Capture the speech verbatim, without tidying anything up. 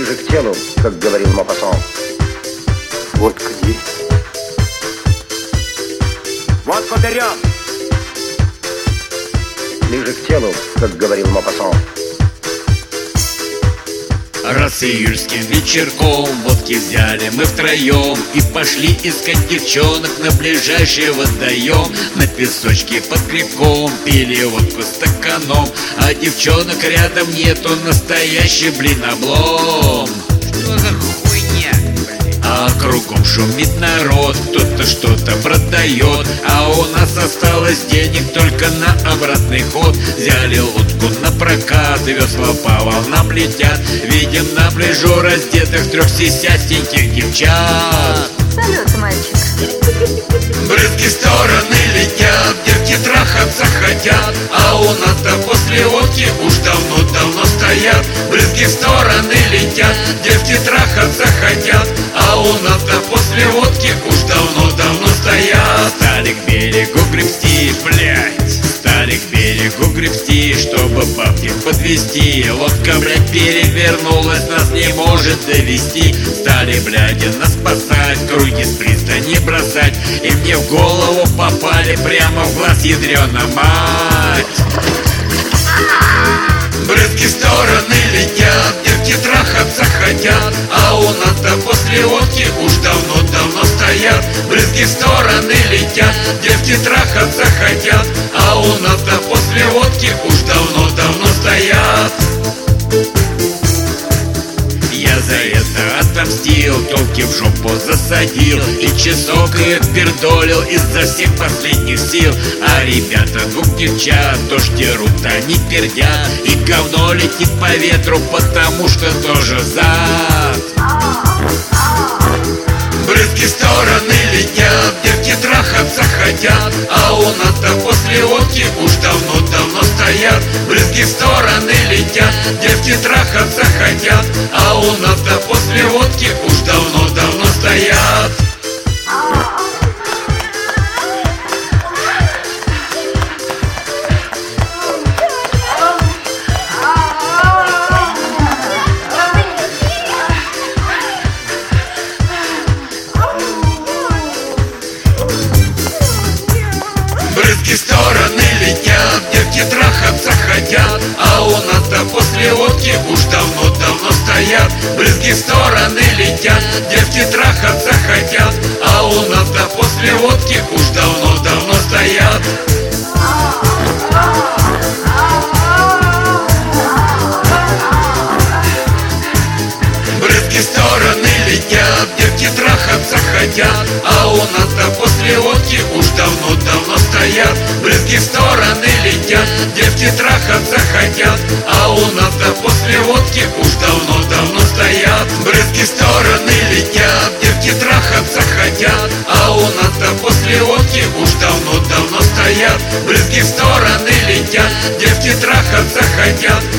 Ближе к телу, как говорил Мопассан. Водка есть? Водку берем! Ближе к телу, как говорил Мопассан. Раз июльским вечерком водки взяли мы втроем и пошли искать девчонок на ближайший водоем. На песочке под грибком пили водку стаканом, а девчонок рядом нету, настоящий, блин, облом. Что за хуйня, блин? А кругом шумит народ, кто-то что-то продает, а у нас осталось денег только на обратный ход. Взяли лодку на прокат, весла по волнам летят, видим на пляжу раздетых трех сисястеньких девчат. Салют, мальчик. Брызги в стороны летят, девки трахаться хотят, а у нас-то после водки уж давно-давно стоят. Брызги в стороны летят, девки трахаться хотят, а у нас-то после водки уж давно-давно стоят. Стали к берегу гребсти, блядь, стали к берегу гребсти, чтобы бабки подвести. Лодка, блядь, перевернулась, нас не может довести. Стали, блядь, нас спасать, круги с пристани бросать, и мне в голову попали прямо в глаз, ядрёна мать. Брызги в стороны летят, девки трахаться хотят, а у нас-то после водки уж давно-давно стоят. Брызги в стороны летят, девки трахаться хотят, а у нас-то после водки уж давно-давно стоят. Я за это отомстил, толки в жопу засадил и часок их пердолил изо всех последних сил. А ребята двух девчат тоже дерут, они пердят, и говно летит по ветру, потому что тоже зад. Брызги в стороны летят, девки трахаться хотят, а у нас-то после водки уж давно-давно стоят. Брызги в стороны летят, девки трахаться хотят, а у нас-то после водки уж давно-давно стоят. Брызги в стороны летят, девки трахаться хотят, а у нас-то после водки уж давно-давно стоят. Брызги в стороны летят, девки трахаться хотят, а у нас-то после водки уж давно-давно стоят. Брызги в стороны летят, девки трахаться хотят, а у нас-то после водки уж давно-давно стоят. Брызги в стороны летят, девки трахаться хотят, а у нас-то после водки уж давно-давно стоят. Брызги в стороны летят, девки трахаться хотят, а у нас-то после водки уж давно-давно стоят. Брызги в стороны летят, девки трахаться хотят,